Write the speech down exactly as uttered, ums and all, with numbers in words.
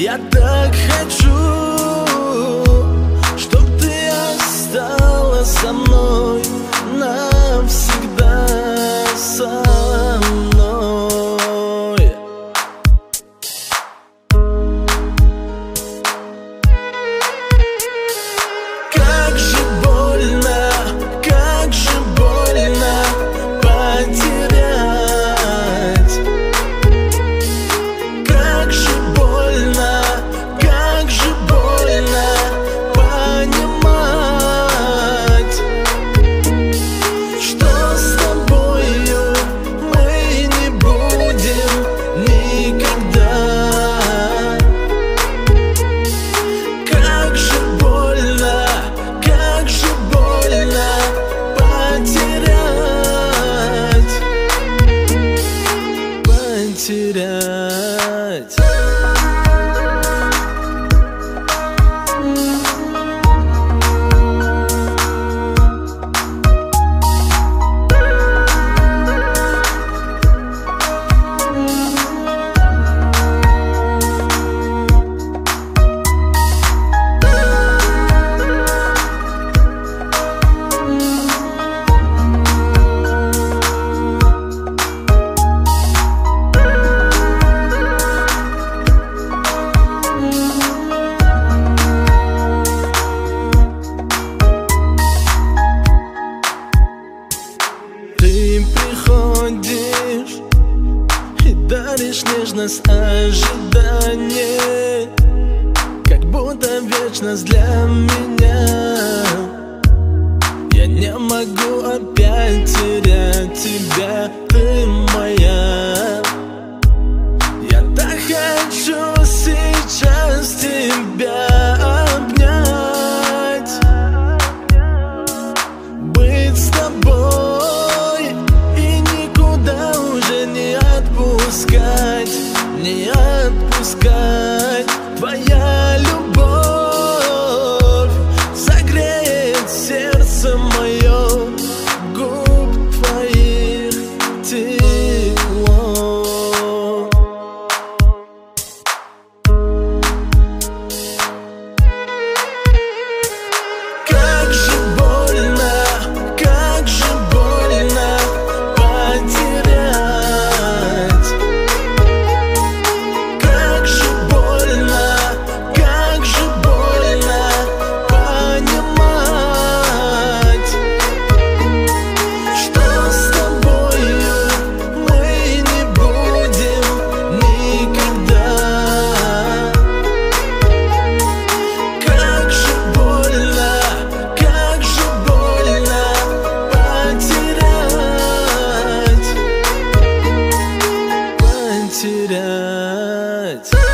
Я так хочу, чтоб ты осталась со мной навсегда, со мной. Как же больно, как же больно потерять. Как же больно, как же больно понимать, что с тобою мы не будем никогда. Как же больно, как же больно потерять, потерять. Ты приходишь и даришь нежность ожидания, как будто вечность для меня. Я не могу опять терять тебя, ты моя. Я так хочу сейчас тебя обнять, быть с тобой и никуда уже не отпускать, не отпускать. Твоя любовь согреет сердце мое, губ твоих тепло. Как же больно, как же больно потерять. Как же больно, как же больно понимать, что с тобою мы не будем никогда. Как же больно, как же больно потерять, потерять.